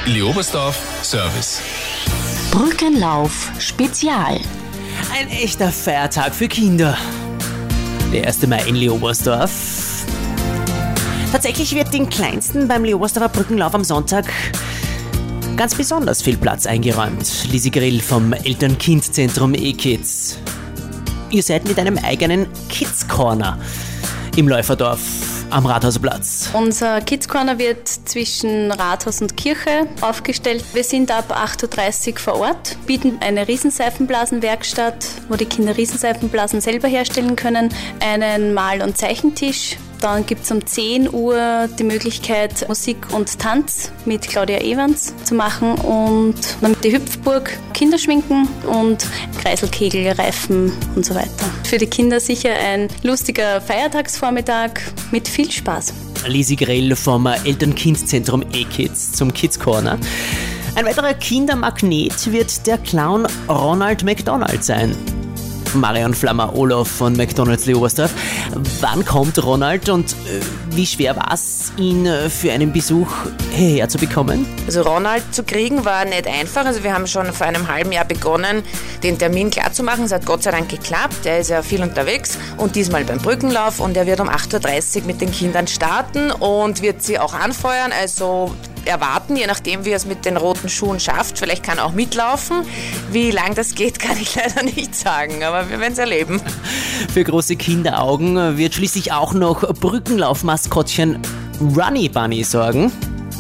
Leobersdorf Service. Brückenlauf Spezial. Ein echter Feiertag für Kinder. Der 1. Mai in Leobersdorf. Tatsächlich wird den Kleinsten beim Leobersdorfer Brückenlauf am Sonntag ganz besonders viel Platz eingeräumt. Lisi Grill vom Eltern-Kind-Zentrum E-Kids. Ihr seid mit einem eigenen Kids-Corner im Läuferdorf am Rathausplatz. Unser Kids Corner wird zwischen Rathaus und Kirche aufgestellt. Wir sind ab 8.30 Uhr vor Ort, bieten eine Riesenseifenblasenwerkstatt, wo die Kinder Riesenseifenblasen selber herstellen können, einen Mal- und Zeichentisch. Dann gibt es um 10 Uhr die Möglichkeit, Musik und Tanz mit Claudia Evans zu machen und dann die Hüpfburg, Kinderschminken und Kreiselkegel, Reifen und so weiter. Für die Kinder sicher ein lustiger Feiertagsvormittag mit viel Spaß. Lisi Grill vom Eltern-Kind-Zentrum E-Kids zum Kids Corner. Ein weiterer Kindermagnet wird der Clown Ronald McDonald sein. Marion Flammer-Olof von McDonald's Leobersdorf. Wann kommt Ronald und wie schwer war es, ihn für einen Besuch hierher zu bekommen? Also Ronald zu kriegen war nicht einfach. Also wir haben schon vor einem halben Jahr begonnen, den Termin klarzumachen. Es hat Gott sei Dank geklappt. Er ist ja viel unterwegs und diesmal beim Brückenlauf und er wird um 8.30 Uhr mit den Kindern starten und wird sie auch anfeuern. Also erwarten, je nachdem wie er es mit den roten Schuhen schafft. Vielleicht kann er auch mitlaufen. Wie lang das geht, kann ich leider nicht sagen, aber wir werden es erleben. Für große Kinderaugen wird schließlich auch noch Brückenlaufmaskottchen Runny Bunny sorgen.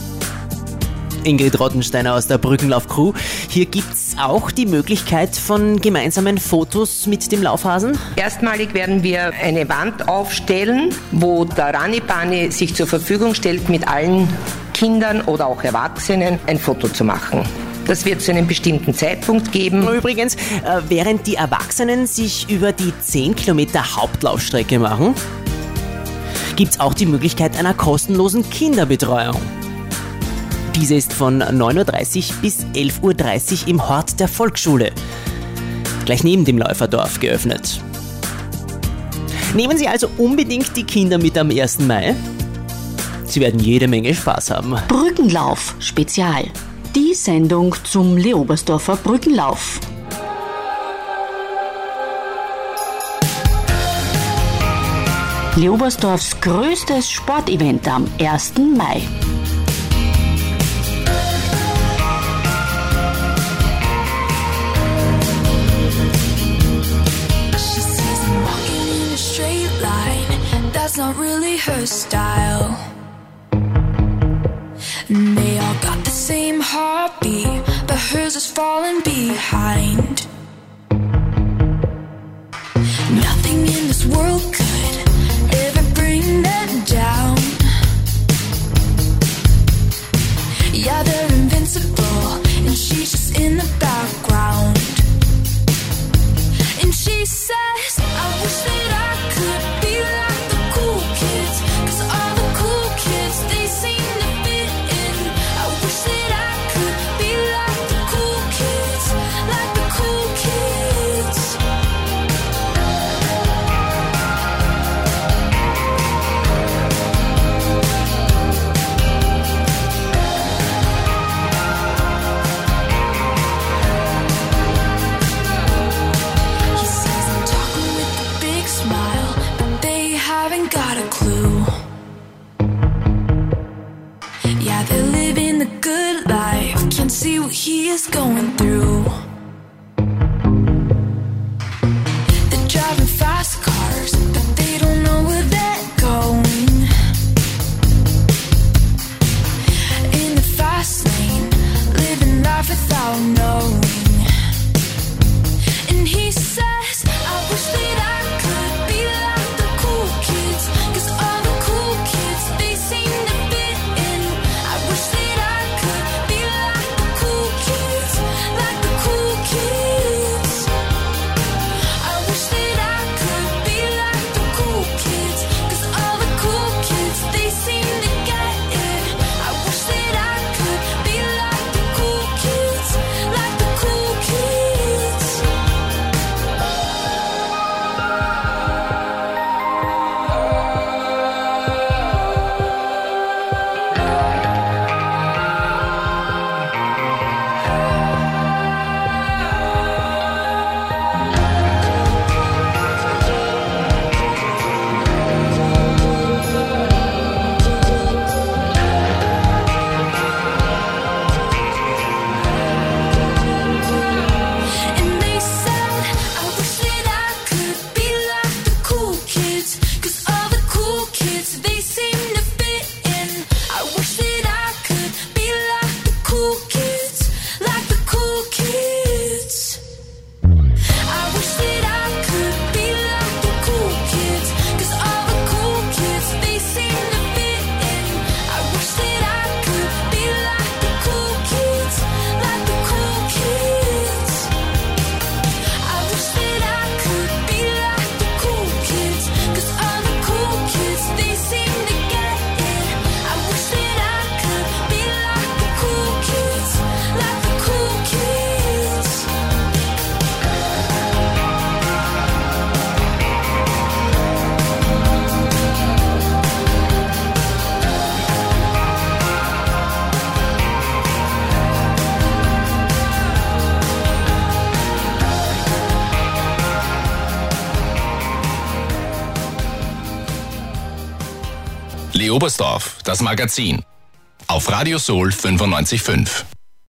Ingrid Rottensteiner aus der Brückenlauf-Crew. Hier gibt's auch die Möglichkeit von gemeinsamen Fotos mit dem Laufhasen. Erstmalig werden wir eine Wand aufstellen, wo der Runny Bunny sich zur Verfügung stellt, mit allen Kindern oder auch Erwachsenen ein Foto zu machen. Das wird zu einem bestimmten Zeitpunkt geben. Übrigens, während die Erwachsenen sich über die 10 Kilometer Hauptlaufstrecke machen, gibt's auch die Möglichkeit einer kostenlosen Kinderbetreuung. Diese ist von 9.30 Uhr bis 11.30 Uhr im Hort der Volksschule, gleich neben dem Läuferdorf, geöffnet. Nehmen Sie also unbedingt die Kinder mit am 1. Mai. Sie werden jede Menge Spaß haben. Brückenlauf Spezial. Die Sendung zum Leobersdorfer Brückenlauf. Leobersdorfs größtes Sportevent am 1. Mai. That's not really her style. And they all got the same heartbeat, but hers is falling behind. Nothing in this world could ever bring them down. Yeah, they're invincible, and she's just in the background. And she says, I wish that I could be like the cool kids, 'cause all the cool kids, they seem to fit in. I wish that I could be like the cool kids, like the cool kids. He says I'm talking with a big smile, but they haven't got a clue. Yeah, they're living the good life, can't see what he is going through. They're driving fast cars, but they don't know where they're going. In the fast lane, living life without knowing. And he says, I wish that I could be like the cool kids, 'cause all the cool kids, they seem to fit in. I wish that I could be like the cool kids, like the cool kids. I wish that I could be like the cool kids, 'cause all the cool kids, they seem to get it. I wish that I could be like the cool kids, like the cool Leobersdorf, das Magazin. Auf Radio Soul 95.5.